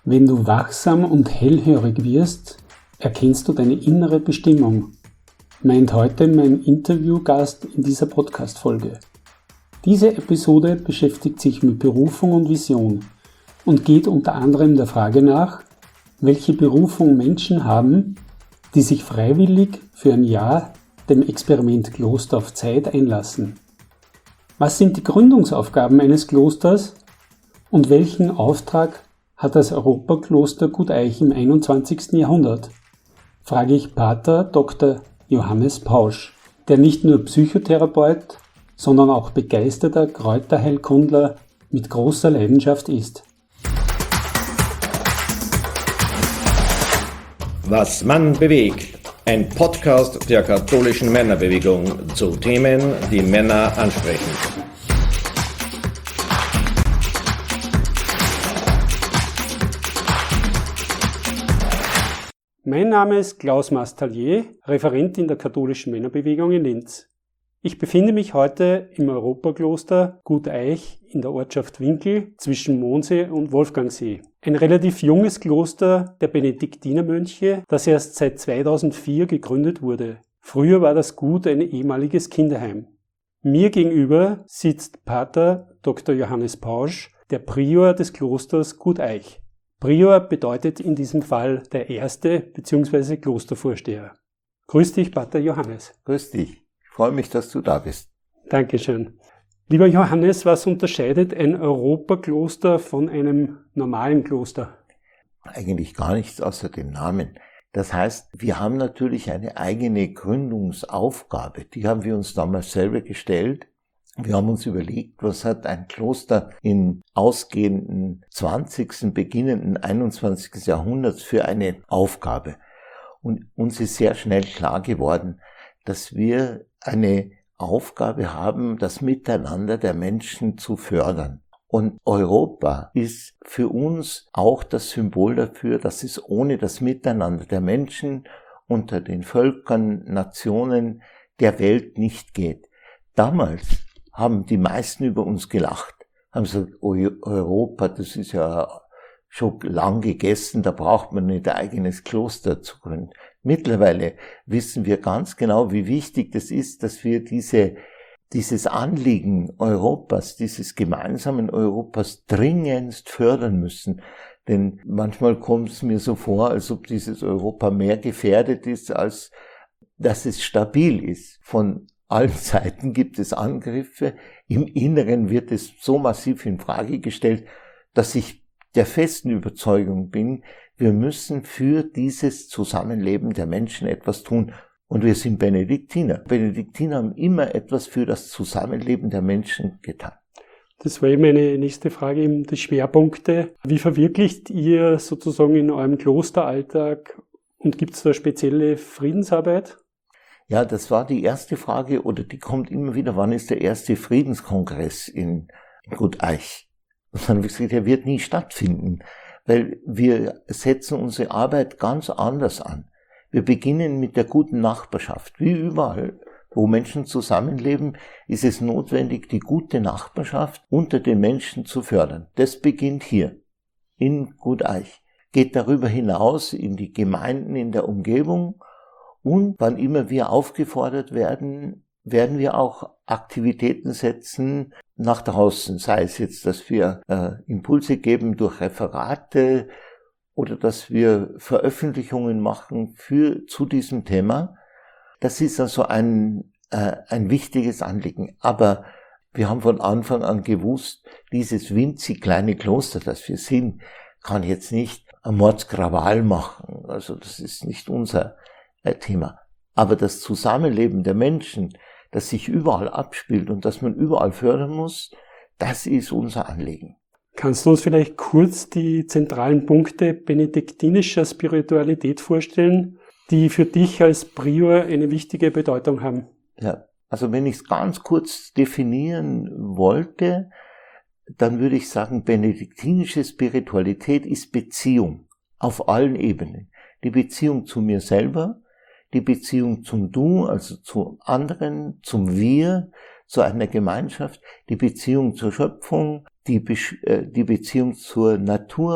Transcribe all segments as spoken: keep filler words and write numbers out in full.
Wenn du wachsam und hellhörig wirst, erkennst du deine innere Bestimmung, meint heute mein Interviewgast in dieser Podcast-Folge. Diese Episode beschäftigt sich mit Berufung und Vision und geht unter anderem der Frage nach, welche Berufung Menschen haben, die sich freiwillig für ein Jahr dem Experiment Kloster auf Zeit einlassen. Was sind die Gründungsaufgaben eines Klosters und welchen Auftrag hat das Europakloster Guteich im einundzwanzigsten Jahrhundert? Frage ich Pater Doktor Johannes Pausch, der nicht nur Psychotherapeut, sondern auch begeisterter Kräuterheilkundler mit großer Leidenschaft ist. Was Mann bewegt. Ein Podcast der katholischen Männerbewegung zu Themen, die Männer ansprechen. Mein Name ist Klaus Mastallier, Referent in der katholischen Männerbewegung in Linz. Ich befinde mich heute im Europakloster Guteich in der Ortschaft Winkel zwischen Mondsee und Wolfgangsee. Ein relativ junges Kloster der Benediktinermönche, das erst seit zweitausendvier gegründet wurde. Früher war das Gut ein ehemaliges Kinderheim. Mir gegenüber sitzt Pater Doktor Johannes Pausch, der Prior des Klosters Guteich. Prior bedeutet in diesem Fall der Erste bzw. Klostervorsteher. Grüß dich, Pater Johannes. Grüß dich. Ich freue mich, dass du da bist. Dankeschön. Lieber Johannes, was unterscheidet ein Europakloster von einem normalen Kloster? Eigentlich gar nichts außer dem Namen. Das heißt, wir haben natürlich eine eigene Gründungsaufgabe. Die haben wir uns damals selber gestellt. Wir haben uns überlegt, was hat ein Kloster im ausgehenden zwanzigsten, beginnenden einundzwanzigsten Jahrhunderts für eine Aufgabe. Und uns ist sehr schnell klar geworden, dass wir eine Aufgabe haben, das Miteinander der Menschen zu fördern. Und Europa ist für uns auch das Symbol dafür, dass es ohne das Miteinander der Menschen unter den Völkern, Nationen der Welt nicht geht. Damals haben die meisten über uns gelacht, haben gesagt, Europa, das ist ja schon lang gegessen, da braucht man nicht ein eigenes Kloster zu gründen. Mittlerweile wissen wir ganz genau, wie wichtig das ist, dass wir diese, dieses Anliegen Europas, dieses gemeinsamen Europas dringendst fördern müssen. Denn manchmal kommt es mir so vor, als ob dieses Europa mehr gefährdet ist, als dass es stabil ist. Von allen Seiten gibt es Angriffe, im Inneren wird es so massiv in Frage gestellt, dass ich der festen Überzeugung bin, wir müssen für dieses Zusammenleben der Menschen etwas tun. Und wir sind Benediktiner. Benediktiner haben immer etwas für das Zusammenleben der Menschen getan. Das war meine nächste Frage, eben die Schwerpunkte. Wie verwirklicht ihr sozusagen in eurem Klosteralltag und gibt es da spezielle Friedensarbeit? Ja, das war die erste Frage, oder die kommt immer wieder, wann ist der erste Friedenskongress in Guteich? Und dann habe ich gesagt, der wird nie stattfinden, weil wir setzen unsere Arbeit ganz anders an. Wir beginnen mit der guten Nachbarschaft. Wie überall, wo Menschen zusammenleben, ist es notwendig, die gute Nachbarschaft unter den Menschen zu fördern. Das beginnt hier, in Guteich. Geht darüber hinaus in die Gemeinden in der Umgebung. Und wann immer wir aufgefordert werden, werden wir auch Aktivitäten setzen nach draußen. Sei es jetzt, dass wir äh, Impulse geben durch Referate oder dass wir Veröffentlichungen machen für zu diesem Thema. Das ist also ein, äh, ein wichtiges Anliegen. Aber wir haben von Anfang an gewusst, dieses winzig kleine Kloster, das wir sind, kann jetzt nicht ein Mordskrawall machen. Also das ist nicht unser Thema. Aber das Zusammenleben der Menschen, das sich überall abspielt und das man überall fördern muss, das ist unser Anliegen. Kannst du uns vielleicht kurz die zentralen Punkte benediktinischer Spiritualität vorstellen, die für dich als Prior eine wichtige Bedeutung haben? Ja, also wenn ich es ganz kurz definieren wollte, dann würde ich sagen, benediktinische Spiritualität ist Beziehung auf allen Ebenen. Die Beziehung zu mir selber, die Beziehung zum Du, also zu anderen, zum Wir, zu einer Gemeinschaft, die Beziehung zur Schöpfung, die, Be- äh, die Beziehung zur Natur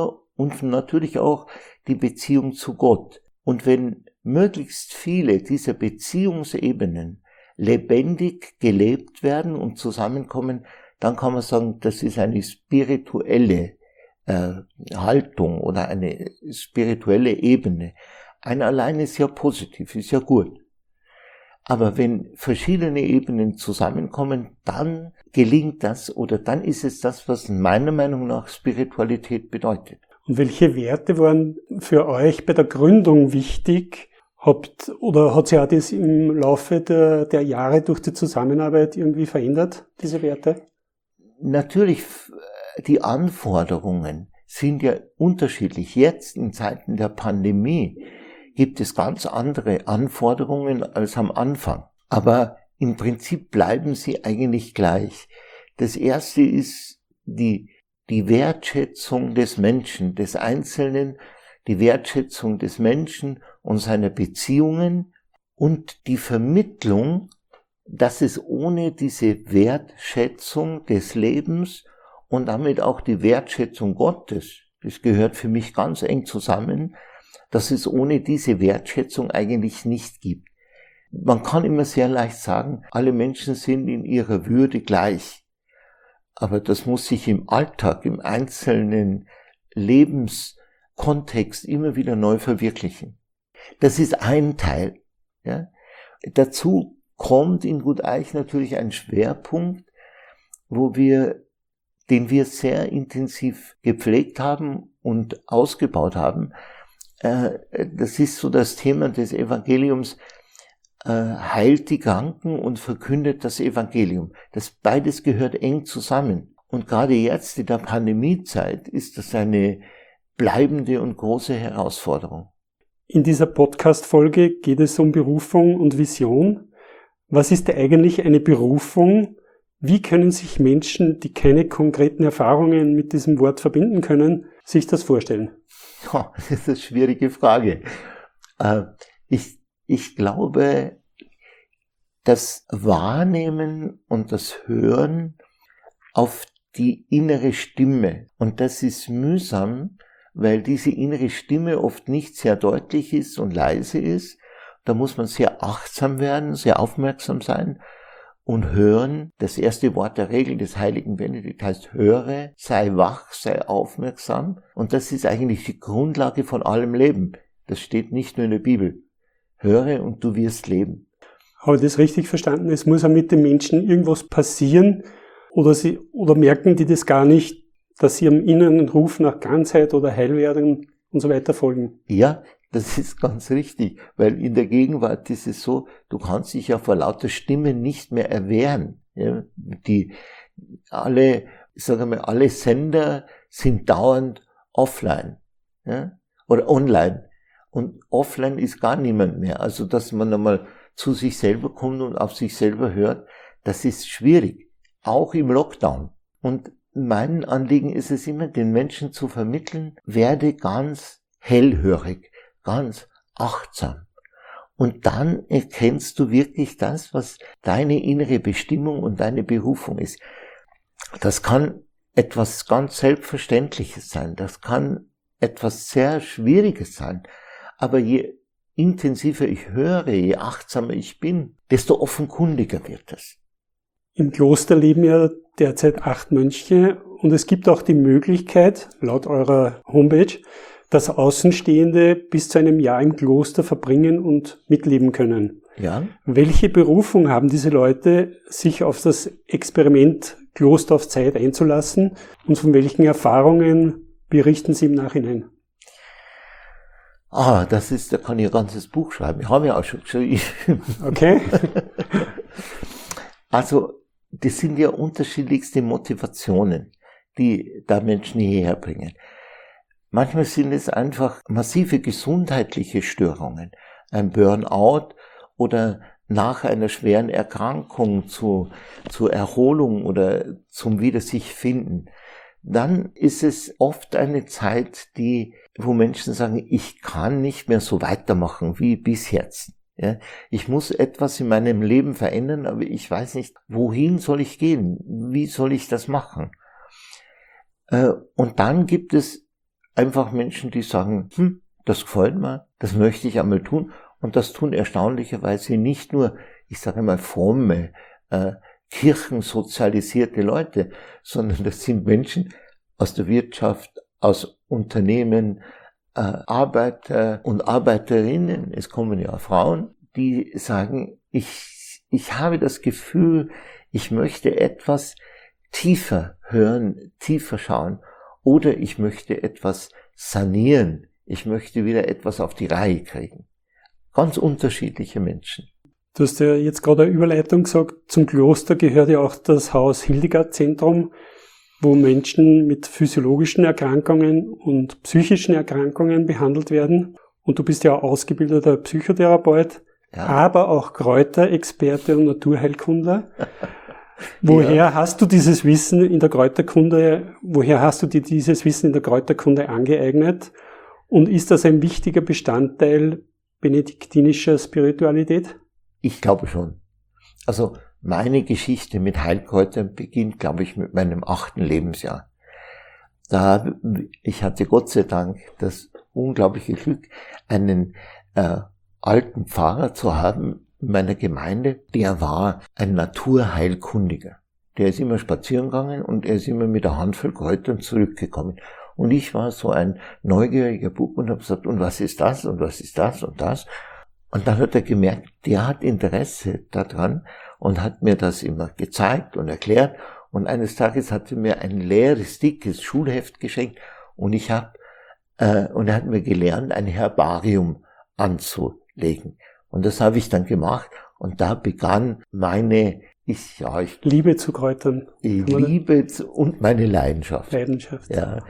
und natürlich auch die Beziehung zu Gott. Und wenn möglichst viele dieser Beziehungsebenen lebendig gelebt werden und zusammenkommen, dann kann man sagen, das ist eine spirituelle äh, Haltung oder eine spirituelle Ebene. Eine allein ist ja positiv, ist ja gut. Aber wenn verschiedene Ebenen zusammenkommen, dann gelingt das oder dann ist es das, was meiner Meinung nach Spiritualität bedeutet. Und welche Werte waren für euch bei der Gründung wichtig? Habt, oder hat sich auch das im Laufe der, der Jahre durch die Zusammenarbeit irgendwie verändert, diese Werte? Natürlich, die Anforderungen sind ja unterschiedlich. Jetzt in Zeiten der Pandemie gibt es ganz andere Anforderungen als am Anfang. Aber im Prinzip bleiben sie eigentlich gleich. Das erste ist die, die Wertschätzung des Menschen, des Einzelnen, die Wertschätzung des Menschen und seiner Beziehungen und die Vermittlung, dass es ohne diese Wertschätzung des Lebens und damit auch die Wertschätzung Gottes, das gehört für mich ganz eng zusammen, dass es ohne diese Wertschätzung eigentlich nicht gibt. Man kann immer sehr leicht sagen, alle Menschen sind in ihrer Würde gleich. Aber das muss sich im Alltag, im einzelnen Lebenskontext immer wieder neu verwirklichen. Das ist ein Teil. Ja. Dazu kommt in Guteich natürlich ein Schwerpunkt, wo wir, den wir sehr intensiv gepflegt haben und ausgebaut haben. Das ist so das Thema des Evangeliums, heilt die Kranken und verkündet das Evangelium. Das beides gehört eng zusammen. Und gerade jetzt in der Pandemiezeit ist das eine bleibende und große Herausforderung. In dieser Podcast-Folge geht es um Berufung und Vision. Was ist eigentlich eine Berufung? Wie können sich Menschen, die keine konkreten Erfahrungen mit diesem Wort verbinden können, sich das vorstellen? Ja, das ist eine schwierige Frage. Ich, ich glaube, das Wahrnehmen und das Hören auf die innere Stimme, und das ist mühsam, weil diese innere Stimme oft nicht sehr deutlich ist und leise ist. Da muss man sehr achtsam werden, sehr aufmerksam sein und hören. Das erste Wort der Regel des heiligen Benedikt heißt, höre, sei wach, sei aufmerksam. Und das ist eigentlich die Grundlage von allem Leben. Das steht nicht nur in der Bibel. Höre und du wirst leben. Habe ich das richtig verstanden? Es muss auch mit den Menschen irgendwas passieren, oder sie, oder merken die das gar nicht, dass sie am inneren Ruf nach Ganzheit oder Heilwerden und so weiter folgen? Ja, das ist ganz richtig, weil in der Gegenwart ist es so, du kannst dich ja vor lauter Stimmen nicht mehr erwehren. Ja, die, alle, sagen wir mal, alle Sender sind dauernd offline, ja, oder online. Und offline ist gar niemand mehr. Also, dass man einmal zu sich selber kommt und auf sich selber hört, das ist schwierig. Auch im Lockdown. Und mein Anliegen ist es immer, den Menschen zu vermitteln, werde ganz hellhörig, ganz achtsam. Und dann erkennst du wirklich das, was deine innere Bestimmung und deine Berufung ist. Das kann etwas ganz Selbstverständliches sein, das kann etwas sehr Schwieriges sein, aber je intensiver ich höre, je achtsamer ich bin, desto offenkundiger wird es. Im Kloster leben ja derzeit acht Mönche und es gibt auch die Möglichkeit, laut eurer Homepage, dass Außenstehende bis zu einem Jahr im Kloster verbringen und mitleben können. Ja. Welche Berufung haben diese Leute, sich auf das Experiment Kloster auf Zeit einzulassen, und von welchen Erfahrungen berichten sie im Nachhinein? Ah, das ist, da kann ich ein ganzes Buch schreiben. Ich habe ja auch schon geschrieben. Okay. Also, das sind ja unterschiedlichste Motivationen, die da Menschen hierher bringen. Manchmal sind es einfach massive gesundheitliche Störungen, ein Burnout oder nach einer schweren Erkrankung zu, zur Erholung oder zum Wieder sich finden. Dann ist es oft eine Zeit, die, wo Menschen sagen, ich kann nicht mehr so weitermachen wie bis jetzt. Ja, ich muss etwas in meinem Leben verändern, aber ich weiß nicht, wohin soll ich gehen? Wie soll ich das machen? Und dann gibt es einfach Menschen, die sagen, hm, das gefällt mir, das möchte ich einmal tun. Und das tun erstaunlicherweise nicht nur, ich sage mal, fromme, äh, kirchensozialisierte Leute, sondern das sind Menschen aus der Wirtschaft, aus Unternehmen, äh, Arbeiter und Arbeiterinnen, es kommen ja Frauen, die sagen, ich, ich habe das Gefühl, ich möchte etwas tiefer hören, tiefer schauen, oder ich möchte etwas sanieren, ich möchte wieder etwas auf die Reihe kriegen. Ganz unterschiedliche Menschen. Du hast ja jetzt gerade eine Überleitung gesagt, zum Kloster gehört ja auch das Haus Hildegard-Zentrum, wo Menschen mit physiologischen Erkrankungen und psychischen Erkrankungen behandelt werden. Und du bist ja ausgebildeter Psychotherapeut, ja, aber auch Kräuterexperte und Naturheilkundler. Woher ja. hast du dieses Wissen in der Kräuterkunde, woher hast du dir dieses Wissen in der Kräuterkunde angeeignet? Und ist das ein wichtiger Bestandteil benediktinischer Spiritualität? Ich glaube schon. Also meine Geschichte mit Heilkräutern beginnt, glaube ich, mit meinem achten Lebensjahr. Da ich hatte Gott sei Dank das unglaubliche Glück, einen äh, alten Pfarrer zu haben in meiner Gemeinde. Der war ein Naturheilkundiger. Der ist immer spazieren gegangen und er ist immer mit einer Handvoll Kräutern zurückgekommen. Und ich war so ein neugieriger Bub und habe gesagt, und was ist das und was ist das und das? Und dann hat er gemerkt, der hat Interesse daran und hat mir das immer gezeigt und erklärt. Und eines Tages hat er mir ein leeres, dickes Schulheft geschenkt und ich habe äh, und er hat mir gelernt, ein Herbarium anzulegen. Und das habe ich dann gemacht und da begann meine ich ja ich Liebe zu Kräutern, Liebe zu, und meine Leidenschaft. Leidenschaft. Ja.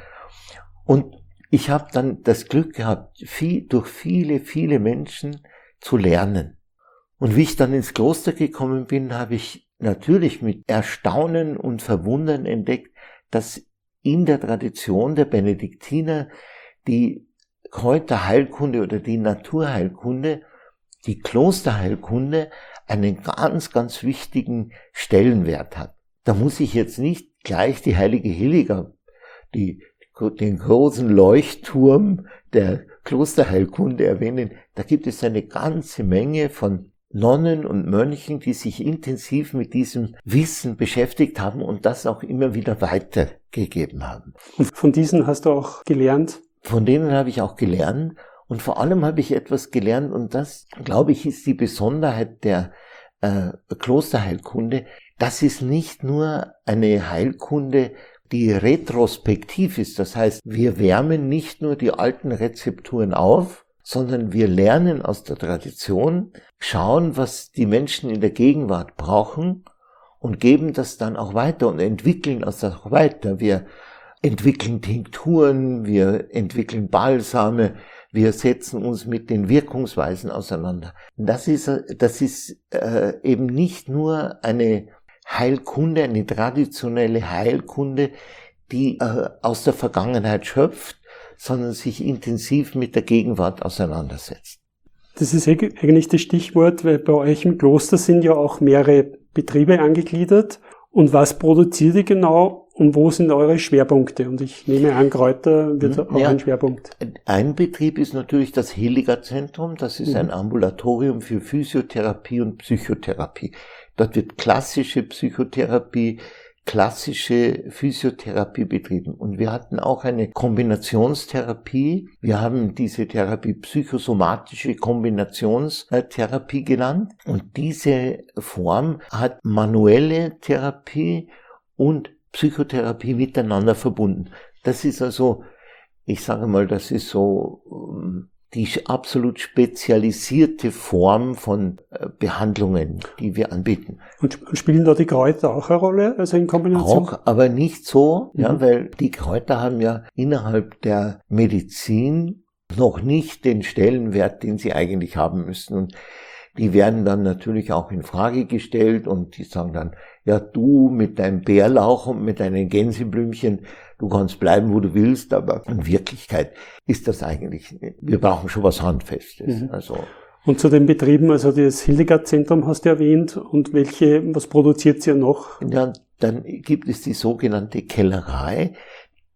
Und ich habe dann das Glück gehabt, viel, durch viele, viele Menschen zu lernen. Und wie ich dann ins Kloster gekommen bin, habe ich natürlich mit Erstaunen und Verwundern entdeckt, dass in der Tradition der Benediktiner die Kräuterheilkunde oder die Naturheilkunde, die Klosterheilkunde einen ganz, ganz wichtigen Stellenwert hat. Da muss ich jetzt nicht gleich die heilige Hildegard, die den großen Leuchtturm der Klosterheilkunde erwähnen. Da gibt es eine ganze Menge von Nonnen und Mönchen, die sich intensiv mit diesem Wissen beschäftigt haben und das auch immer wieder weitergegeben haben. Und von diesen hast du auch gelernt? Von denen habe ich auch gelernt und vor allem habe ich etwas gelernt und das, glaube ich, ist die Besonderheit der äh, Klosterheilkunde. Das ist nicht nur eine Heilkunde, die retrospektiv ist. Das heißt, wir wärmen nicht nur die alten Rezepturen auf, sondern wir lernen aus der Tradition, schauen, was die Menschen in der Gegenwart brauchen und geben das dann auch weiter und entwickeln das auch weiter. Wir entwickeln Tinkturen, wir entwickeln Balsame, wir setzen uns mit den Wirkungsweisen auseinander. Das ist, das ist äh, eben nicht nur eine Heilkunde, eine traditionelle Heilkunde, die äh, aus der Vergangenheit schöpft, sondern sich intensiv mit der Gegenwart auseinandersetzt. Das ist eigentlich das Stichwort, weil bei euch im Kloster sind ja auch mehrere Betriebe angegliedert. Und was produziert ihr genau und wo sind eure Schwerpunkte? Und ich nehme an, Kräuter wird hm, auch ja, ein Schwerpunkt. Ein Betrieb ist natürlich das Hildegard-Zentrum. Das ist mhm. ein Ambulatorium für Physiotherapie und Psychotherapie. Dort wird klassische Psychotherapie, klassische Physiotherapie betrieben. Und wir hatten auch eine Kombinationstherapie. Wir haben diese Therapie psychosomatische Kombinationstherapie genannt. Und diese Form hat manuelle Therapie und Psychotherapie miteinander verbunden. Das ist also, ich sage mal, das ist so die absolut spezialisierte Form von Behandlungen, die wir anbieten. Und spielen da die Kräuter auch eine Rolle, also in Kombination? Auch, aber nicht so, mhm. ja, weil die Kräuter haben ja innerhalb der Medizin noch nicht den Stellenwert, den sie eigentlich haben müssen. Und die werden dann natürlich auch in Frage gestellt und die sagen dann, ja, du mit deinem Bärlauch und mit deinen Gänseblümchen, du kannst bleiben, wo du willst, aber in Wirklichkeit ist das eigentlich, wir brauchen schon was Handfestes. Mhm. Also. Und zu den Betrieben, also das Hildegard-Zentrum hast du erwähnt, und welche, was produziert ihr noch? Ja, dann gibt es die sogenannte Kellerei.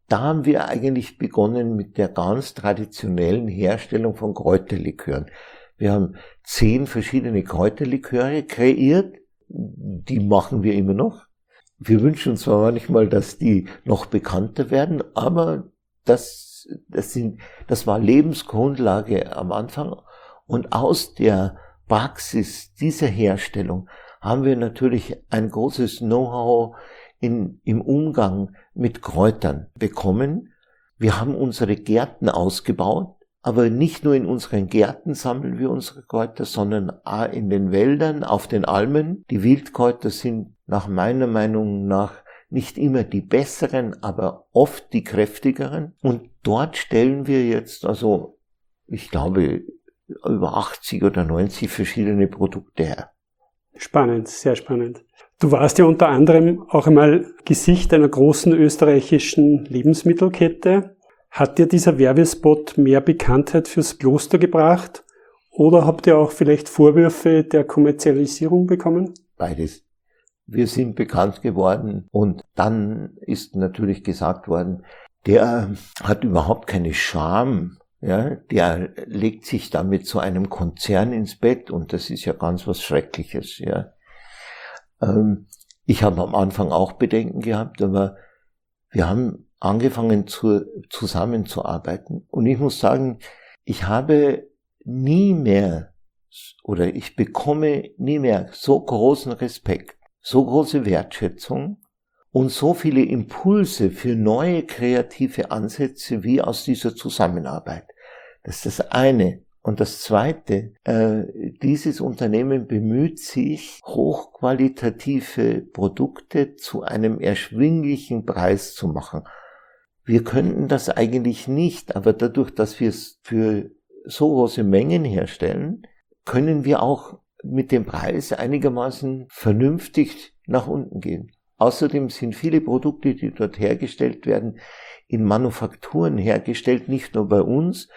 da haben wir eigentlich begonnen mit der ganz traditionellen Herstellung von Kräuterlikören. Wir haben zehn verschiedene Kräuterliköre kreiert, die machen wir immer noch. Wir wünschen uns zwar manchmal, dass die noch bekannter werden, aber das, das, sind, das war Lebensgrundlage am Anfang. Und aus der Praxis dieser Herstellung haben wir natürlich ein großes Know-how in, im Umgang mit Kräutern bekommen. Wir haben unsere Gärten ausgebaut, aber nicht nur in unseren Gärten sammeln wir unsere Kräuter, sondern auch in den Wäldern, auf den Almen. Die Wildkräuter sind nach meiner Meinung nach nicht immer die besseren, aber oft die kräftigeren. Und dort stellen wir jetzt, also ich glaube, über achtzig oder neunzig verschiedene Produkte her. Spannend, sehr spannend. Du warst ja unter anderem auch einmal Gesicht einer großen österreichischen Lebensmittelkette. Hat dir dieser Werbespot mehr Bekanntheit fürs Kloster gebracht oder habt ihr auch vielleicht Vorwürfe der Kommerzialisierung bekommen? Beides. Wir sind bekannt geworden und dann ist natürlich gesagt worden, der hat überhaupt keine Scham, ja, der legt sich damit zu einem Konzern ins Bett und das ist ja ganz was Schreckliches, ja. Ähm, ich habe am Anfang auch Bedenken gehabt, aber wir haben angefangen zu, zusammenzuarbeiten. Und ich muss sagen, ich habe nie mehr oder ich bekomme nie mehr so großen Respekt, so große Wertschätzung und so viele Impulse für neue kreative Ansätze wie aus dieser Zusammenarbeit. Das ist das eine. Und das zweite, äh, dieses Unternehmen bemüht sich, hochqualitative Produkte zu einem erschwinglichen Preis zu machen. Wir könnten das eigentlich nicht, aber dadurch, dass wir es für so große Mengen herstellen, können wir auch mit dem Preis einigermaßen vernünftig nach unten gehen. Außerdem sind viele Produkte, die dort hergestellt werden, in Manufakturen hergestellt, nicht nur bei uns,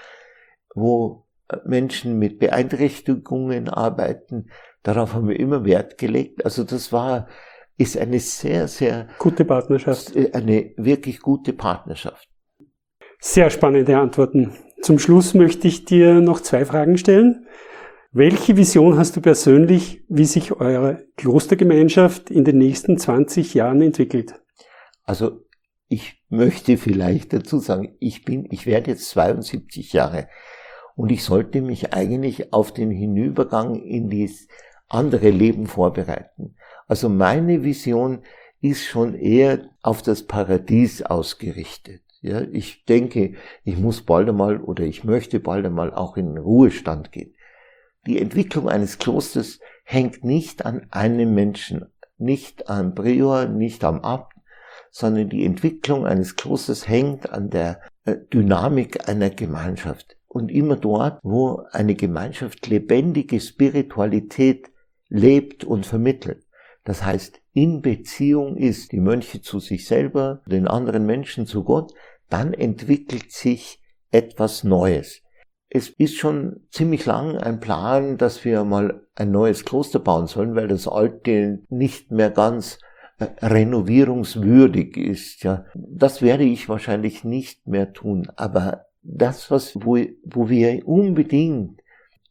wo Menschen mit Beeinträchtigungen arbeiten. Darauf haben wir immer Wert gelegt. Also das war ist eine sehr, sehr gute Partnerschaft. Eine wirklich gute Partnerschaft. Sehr spannende Antworten. Zum Schluss möchte ich dir noch zwei Fragen stellen. Welche Vision hast du persönlich, wie sich eure Klostergemeinschaft in den nächsten zwanzig Jahren entwickelt? Also ich möchte vielleicht dazu sagen, ich bin, ich werde jetzt zweiundsiebzig Jahre und ich sollte mich eigentlich auf den Hinübergang in das andere Leben vorbereiten. Also meine Vision ist schon eher auf das Paradies ausgerichtet. Ja, ich denke, ich muss bald einmal oder ich möchte bald einmal auch in den Ruhestand gehen. Die Entwicklung eines Klosters hängt nicht an einem Menschen, nicht am Prior, nicht am Abt, sondern die Entwicklung eines Klosters hängt an der Dynamik einer Gemeinschaft. Und immer dort, wo eine Gemeinschaft lebendige Spiritualität lebt und vermittelt. Das heißt, in Beziehung ist die Mönche zu sich selber, den anderen Menschen zu Gott, dann entwickelt sich etwas Neues. Es ist schon ziemlich lang ein Plan, dass wir mal ein neues Kloster bauen sollen, weil das alte nicht mehr ganz äh, renovierungswürdig ist. Ja, das werde ich wahrscheinlich nicht mehr tun. Aber das, was wo, wo wir unbedingt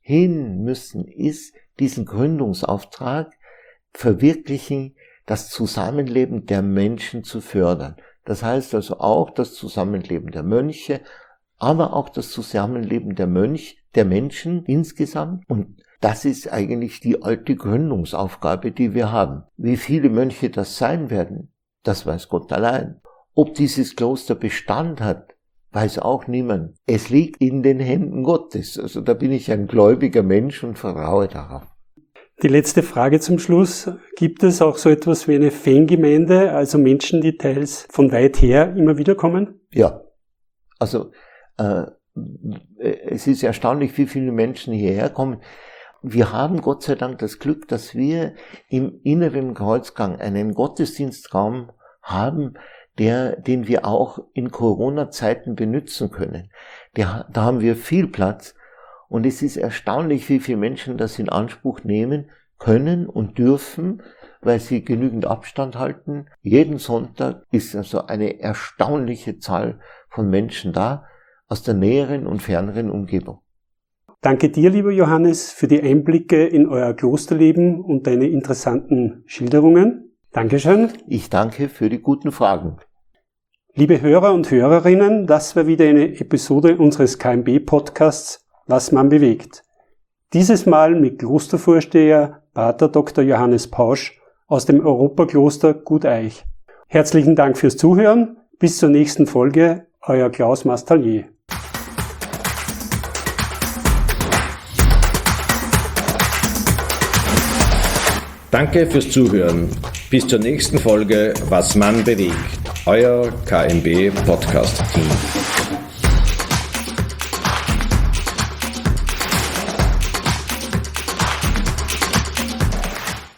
hin müssen, ist diesen Gründungsauftrag verwirklichen, das Zusammenleben der Menschen zu fördern. Das heißt also auch das Zusammenleben der Mönche, aber auch das Zusammenleben der Mönch, der Menschen insgesamt. Und das ist eigentlich die alte Gründungsaufgabe, die wir haben. Wie viele Mönche das sein werden, das weiß Gott allein. Ob dieses Kloster Bestand hat, weiß auch niemand. Es liegt in den Händen Gottes. Also da bin ich ein gläubiger Mensch und vertraue darauf. Die letzte Frage zum Schluss. Gibt es auch so etwas wie eine Fangemeinde, also Menschen, die teils von weit her immer wieder kommen? Ja, also äh, es ist erstaunlich, wie viele Menschen hierher kommen. Wir haben Gott sei Dank das Glück, dass wir im inneren Kreuzgang einen Gottesdienstraum haben, der, den wir auch in Corona-Zeiten benutzen können. Der, da haben wir viel Platz. Und es ist erstaunlich, wie viele Menschen das in Anspruch nehmen können und dürfen, weil sie genügend Abstand halten. Jeden Sonntag ist also eine erstaunliche Zahl von Menschen da aus der näheren und ferneren Umgebung. Danke dir, lieber Johannes, für die Einblicke in euer Klosterleben und deine interessanten Schilderungen. Dankeschön. Ich danke für die guten Fragen. Liebe Hörer und Hörerinnen, das war wieder eine Episode unseres K M B-Podcasts Was man bewegt. Dieses Mal mit Klostervorsteher Pater Doktor Johannes Pausch aus dem Europakloster Guteich. Herzlichen Dank fürs Zuhören. Bis zur nächsten Folge. Euer Klaus Mastallier. Danke fürs Zuhören. Bis zur nächsten Folge Was man bewegt. Euer K M B Podcast Team.